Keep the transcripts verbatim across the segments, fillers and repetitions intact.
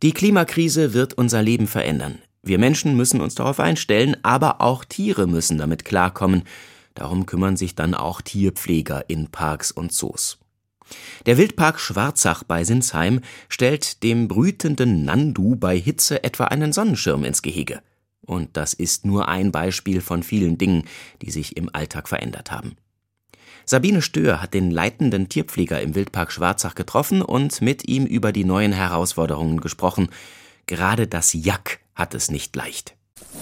Die Klimakrise wird unser Leben verändern. Wir Menschen müssen uns darauf einstellen, aber auch Tiere müssen damit klarkommen. Darum kümmern sich dann auch Tierpfleger in Parks und Zoos. Der Wildpark Schwarzach bei Sinsheim stellt dem brütenden Nandu bei Hitze etwa einen Sonnenschirm ins Gehege. Und das ist nur ein Beispiel von vielen Dingen, die sich im Alltag verändert haben. Sabine Stör hat den leitenden Tierpfleger im Wildpark Schwarzach getroffen und mit ihm über die neuen Herausforderungen gesprochen. Gerade das Jack hat es nicht leicht.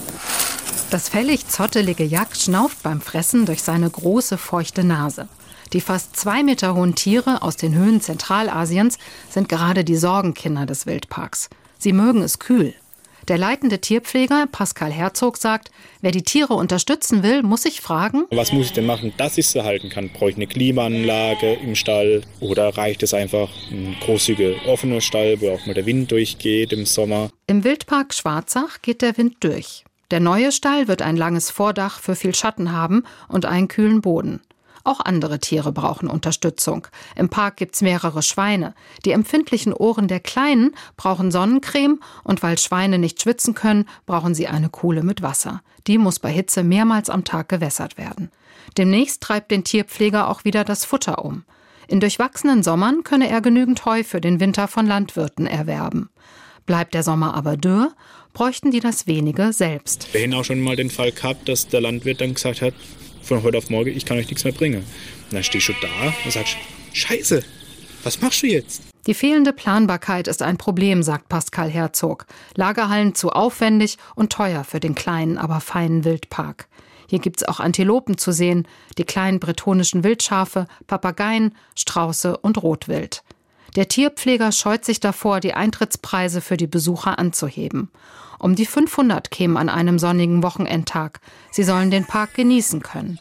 Das fällig-zottelige Jack schnauft beim Fressen durch seine große, feuchte Nase. Die fast zwei Meter hohen Tiere aus den Höhen Zentralasiens sind gerade die Sorgenkinder des Wildparks. Sie mögen es kühl. Der leitende Tierpfleger Pascal Herzog sagt, wer die Tiere unterstützen will, muss sich fragen: Was muss ich denn machen, dass ich sie halten kann? Brauche ich eine Klimaanlage im Stall oder reicht es einfach ein großzügiger offener Stall, wo auch mal der Wind durchgeht im Sommer? Im Wildpark Schwarzach geht der Wind durch. Der neue Stall wird ein langes Vordach für viel Schatten haben und einen kühlen Boden. Auch andere Tiere brauchen Unterstützung. Im Park gibt's mehrere Schweine. Die empfindlichen Ohren der Kleinen brauchen Sonnencreme und weil Schweine nicht schwitzen können, brauchen sie eine Kuhle mit Wasser. Die muss bei Hitze mehrmals am Tag gewässert werden. Demnächst treibt den Tierpfleger auch wieder das Futter um. In durchwachsenen Sommern könne er genügend Heu für den Winter von Landwirten erwerben. Bleibt der Sommer aber dürr, bräuchten die das wenige selbst. Wir haben auch schon mal den Fall gehabt, dass der Landwirt dann gesagt hat, von heute auf morgen, ich kann euch nichts mehr bringen. Und dann stehst du da und sagst, Scheiße, was machst du jetzt? Die fehlende Planbarkeit ist ein Problem, sagt Pascal Herzog. Lagerhallen zu aufwendig und teuer für den kleinen, aber feinen Wildpark. Hier gibt's auch Antilopen zu sehen, die kleinen bretonischen Wildschafe, Papageien, Strauße und Rotwild. Der Tierpfleger scheut sich davor, die Eintrittspreise für die Besucher anzuheben. Um die fünfhundert kämen an einem sonnigen Wochenendtag. Sie sollen den Park genießen können.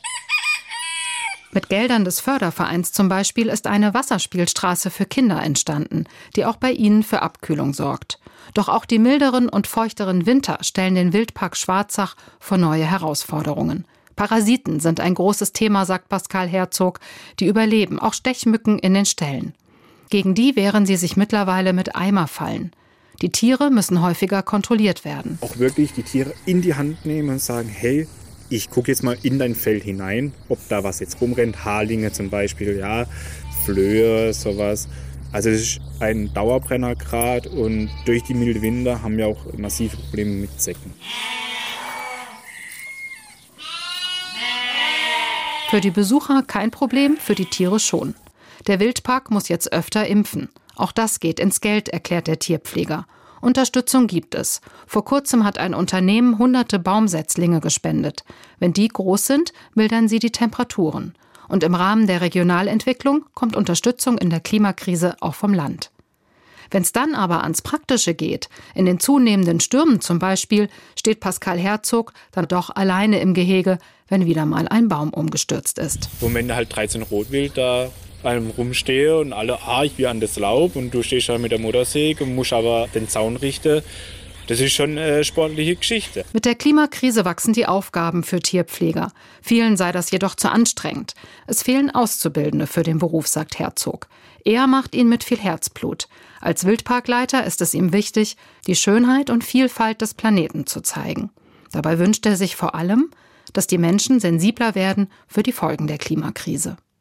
Mit Geldern des Fördervereins zum Beispiel ist eine Wasserspielstraße für Kinder entstanden, die auch bei ihnen für Abkühlung sorgt. Doch auch die milderen und feuchteren Winter stellen den Wildpark Schwarzach vor neue Herausforderungen. Parasiten sind ein großes Thema, sagt Pascal Herzog. Die überleben auch Stechmücken in den Ställen. Gegen die wehren sie sich mittlerweile mit Eimerfallen. Die Tiere müssen häufiger kontrolliert werden. Auch wirklich die Tiere in die Hand nehmen und sagen, hey, ich gucke jetzt mal in dein Fell hinein, ob da was jetzt rumrennt, Haarlinge zum Beispiel, ja, Flöhe, sowas. Also das ist ein Dauerbrenner gerade und durch die milden Winter haben wir auch massive Probleme mit Zecken. Für die Besucher kein Problem, für die Tiere schon. Der Wildpark muss jetzt öfter impfen. Auch das geht ins Geld, erklärt der Tierpfleger. Unterstützung gibt es. Vor kurzem hat ein Unternehmen hunderte Baumsetzlinge gespendet. Wenn die groß sind, mildern sie die Temperaturen. Und im Rahmen der Regionalentwicklung kommt Unterstützung in der Klimakrise auch vom Land. Wenn es dann aber ans Praktische geht, in den zunehmenden Stürmen zum Beispiel, steht Pascal Herzog dann doch alleine im Gehege, wenn wieder mal ein Baum umgestürzt ist. Und wenn da halt dreizehn Rotwild da einem rumstehe und alle, ah, ich will an das Laub und du stehst da mit der Motorsäge und musst aber den Zaun richten. Das ist schon eine sportliche Geschichte. Mit der Klimakrise wachsen die Aufgaben für Tierpfleger. Vielen sei das jedoch zu anstrengend. Es fehlen Auszubildende für den Beruf, sagt Herzog. Er macht ihn mit viel Herzblut. Als Wildparkleiter ist es ihm wichtig, die Schönheit und Vielfalt des Planeten zu zeigen. Dabei wünscht er sich vor allem, dass die Menschen sensibler werden für die Folgen der Klimakrise.